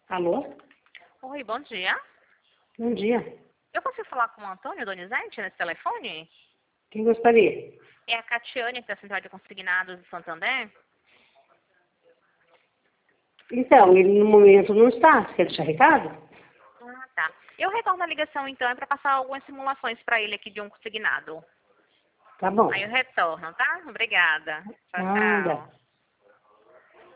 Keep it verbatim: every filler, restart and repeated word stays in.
Alô? Oi, bom dia. Bom dia. Eu posso falar com o Antônio Donizete nesse telefone? Quem gostaria? É a Catiane, da Central de Consignados de Santander. Então, ele no momento não está. Você quer deixar recado? Ah, tá. Eu retorno a ligação, então, é para passar algumas simulações para ele aqui de um consignado. Tá bom. Aí eu retorno, tá? Obrigada. Tchau, Nada. tchau.